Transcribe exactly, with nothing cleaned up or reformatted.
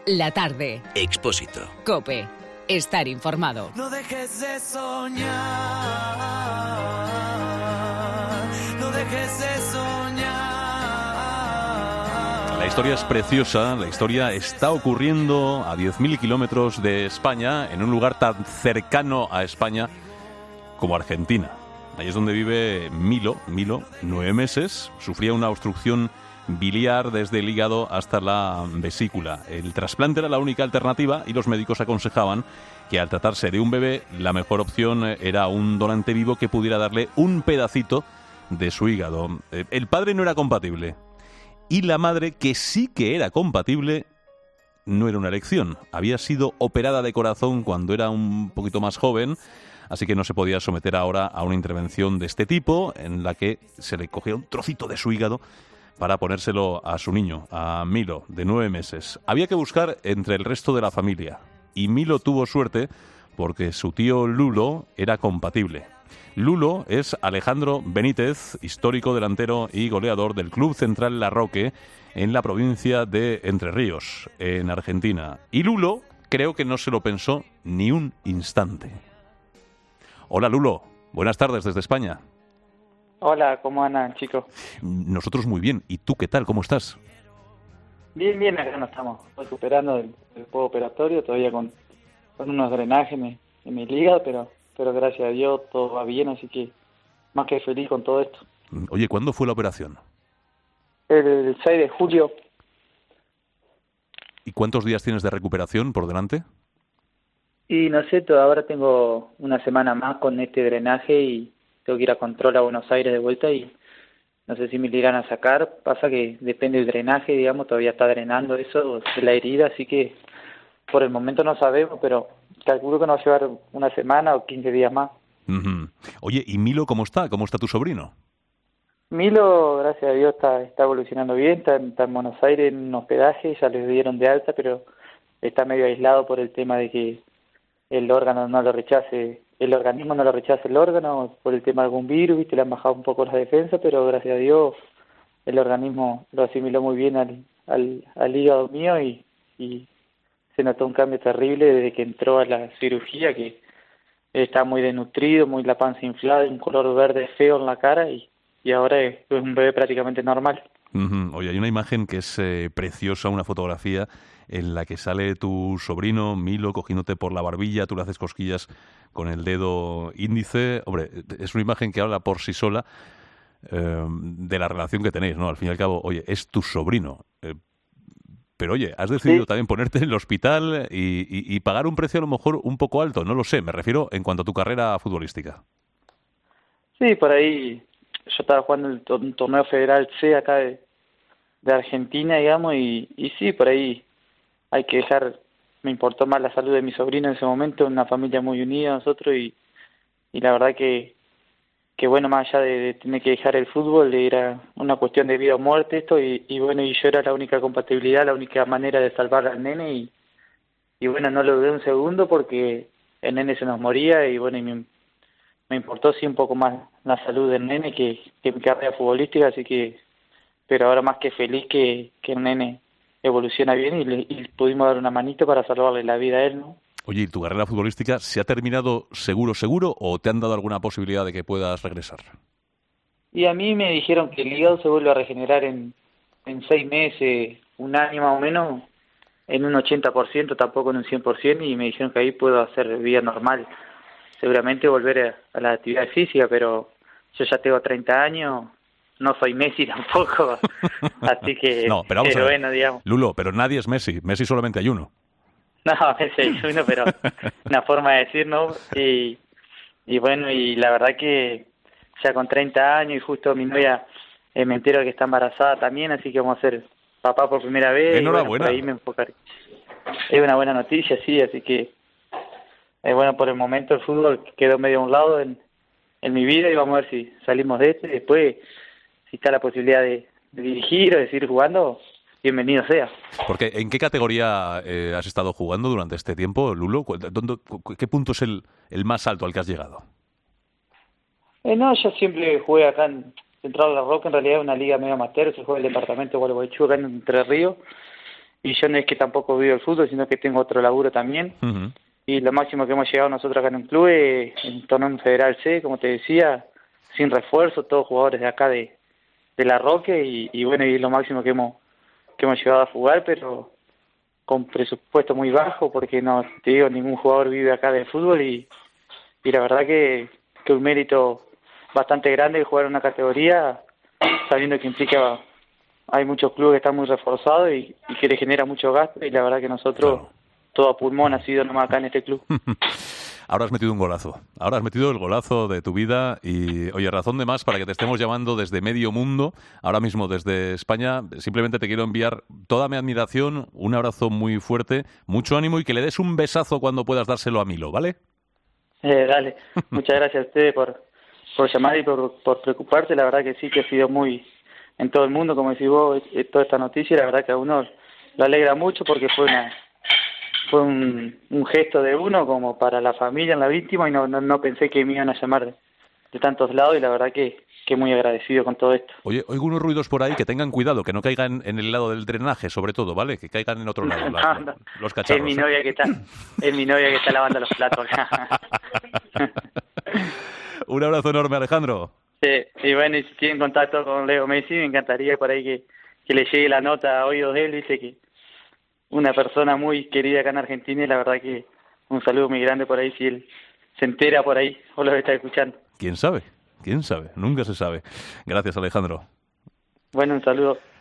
La tarde. Expósito. COPE. Estar informado. No dejes de soñar. No dejes de soñar. La historia es preciosa. La historia está ocurriendo a diez mil kilómetros de España, en un lugar tan cercano a España como Argentina. Ahí es donde vive Milo. Milo, nueve meses, sufría una obstrucción biliar desde el hígado hasta la vesícula. El trasplante era la única alternativa y los médicos aconsejaban que al tratarse de un bebé, la mejor opción era un donante vivo que pudiera darle un pedacito de su hígado. El padre no era compatible y la madre, que sí que era compatible, no era una elección. Había sido operada de corazón cuando era un poquito más joven, así que no se podía someter ahora a una intervención de este tipo en la que se le cogía un trocito de su hígado para ponérselo a su niño, a Milo, de nueve meses. Había que buscar entre el resto de la familia. Y Milo tuvo suerte porque su tío Lulo era compatible. Lulo es Alejandro Benítez, histórico delantero y goleador del Club Central Larroque en la provincia de Entre Ríos, en Argentina. Y Lulo creo que no se lo pensó ni un instante. Hola Lulo, buenas tardes desde España. Hola, ¿cómo andan, chicos? Nosotros muy bien. ¿Y tú qué tal? ¿Cómo estás? Bien, bien, acá nos estamos recuperando del, del post operatorio, todavía con, con unos drenajes en mi, en mi hígado, pero, pero gracias a Dios todo va bien, así que más que feliz con todo esto. Oye, ¿cuándo fue la operación? El, el seis de julio. ¿Y cuántos días tienes de recuperación por delante? Y no sé, todo, ahora tengo una semana más con este drenaje y tengo que ir a control a Buenos Aires de vuelta y no sé si me lo irán a sacar. Pasa que depende del drenaje, digamos, todavía está drenando eso de la herida, así que por el momento no sabemos, pero calculo que nos va a llevar una semana o quince días más. Uh-huh. Oye, ¿y Milo cómo está? ¿Cómo está tu sobrino? Milo, gracias a Dios, está, está evolucionando bien, está, está en Buenos Aires en un hospedaje, ya le dieron de alta, pero está medio aislado por el tema de que el órgano no lo rechace, el organismo no lo rechaza el órgano por el tema de algún virus, viste, le han bajado un poco las defensas, pero gracias a Dios el organismo lo asimiló muy bien al, al, al hígado mío y, y se notó un cambio terrible desde que entró a la cirugía, que está muy desnutrido, muy la panza inflada, un color verde feo en la cara y, y ahora es, es un bebé prácticamente normal. Uh-huh. Oye, hay una imagen que es eh, preciosa, una fotografía en la que sale tu sobrino Milo cogiéndote por la barbilla, tú le haces cosquillas con el dedo índice. Hombre, es una imagen que habla por sí sola eh, de la relación que tenéis, ¿no? Al fin y al cabo, oye, es tu sobrino. Eh, pero oye, has decidido sí. también ponerte en el hospital y, y, y pagar un precio a lo mejor un poco alto, no lo sé, me refiero en cuanto a tu carrera futbolística. Sí, por ahí yo estaba jugando el to- un torneo federal C acá de, de Argentina, digamos, y, y sí, por ahí hay que dejar, me importó más la salud de mi sobrino en ese momento, una familia muy unida nosotros, y, y la verdad que, que bueno, más allá de, de tener que dejar el fútbol, era una cuestión de vida o muerte esto, y, y bueno, y yo era la única compatibilidad, la única manera de salvar al nene, y, y bueno, no lo dudé un segundo porque el nene se nos moría, y bueno, y me, me importó sí un poco más la salud del nene que, que mi carrera futbolística, así que, pero ahora más que feliz que, que el nene evoluciona bien y, le, y pudimos dar una manito para salvarle la vida a él, ¿no? Oye, ¿y tu carrera futbolística se ha terminado seguro, seguro o te han dado alguna posibilidad de que puedas regresar? Y a mí me dijeron que el hígado se vuelve a regenerar en, en seis meses, un año más o menos, en un ochenta por ciento, tampoco en un cien por ciento, y me dijeron que ahí puedo hacer vida normal. Seguramente volver a, a la actividad física, pero yo ya tengo treinta años, no soy Messi tampoco, así que, no, pero, vamos pero a ver. bueno, digamos. Lulo, pero nadie es Messi, Messi solamente hay uno. No, Messi hay uno, pero una forma de decir, ¿no? Y, y bueno, y la verdad que ya con treinta años y justo mi novia eh, me entero que está embarazada también, así que vamos a ser papá por primera vez. Enhorabuena. Y bueno, por ahí me enfocaré. Es una buena noticia, sí, así que eh, bueno, por el momento el fútbol quedó medio a un lado en, en mi vida y vamos a ver si salimos de este. Después, si está la posibilidad de, de dirigir o de seguir jugando, bienvenido sea. Porque ¿en qué categoría eh, has estado jugando durante este tiempo, Lulo? ¿Dónde, ¿Qué punto es el, el más alto al que has llegado? Eh, no, yo siempre jugué acá en Central La Roca, en realidad es una liga medio amateur, se juega en el departamento de Gualeguaychú, acá en Entre Ríos. y yo no es que tampoco vivo el fútbol, sino que tengo otro laburo también. Uh-huh. Y lo máximo que hemos llegado nosotros acá en un club es en torneo federal C, como te decía, sin refuerzo, todos jugadores de acá de, de La Roque, y, y bueno, y es lo máximo que hemos que hemos llegado a jugar, pero con presupuesto muy bajo, porque no, te digo, ningún jugador vive acá de fútbol, y, y la verdad que, que un mérito bastante grande jugar en una categoría, sabiendo que implica, hay muchos clubes que están muy reforzados y, y que le genera mucho gasto, y la verdad que nosotros, claro, todo a pulmón ha sido nomás acá en este club. Ahora has metido un golazo, ahora has metido el golazo de tu vida y, oye, razón de más para que te estemos llamando desde medio mundo, ahora mismo desde España. Simplemente te quiero enviar toda mi admiración, un abrazo muy fuerte, mucho ánimo y que le des un besazo cuando puedas dárselo a Milo, ¿vale? Eh, dale, muchas gracias a ustedes por, por llamar y por, por preocuparse. La verdad que sí, que ha sido muy en todo el mundo, como decís vos, toda esta noticia. La verdad que a uno lo alegra mucho porque fue una fue un, un gesto de uno como para la familia en la víctima, y no, no, no pensé que me iban a llamar de, de tantos lados, y la verdad que, que muy agradecido con todo esto. Oye, oigo unos ruidos por ahí, que tengan cuidado, que no caigan en el lado del drenaje, sobre todo, ¿vale? Que caigan en otro lado, la, no, no. los cacharros. Es mi novia, ¿eh? que está, es mi novia que está lavando los platos acá. Un abrazo enorme, Alejandro. Sí, y bueno, y si tienen contacto con Leo Messi, me encantaría por ahí que, que le llegue la nota a oídos de él. Dice que una persona muy querida acá en Argentina, y la verdad que un saludo muy grande por ahí si él se entera por ahí o lo está escuchando. ¿Quién sabe? ¿Quién sabe? Nunca se sabe. Gracias, Alejandro. Bueno, un saludo.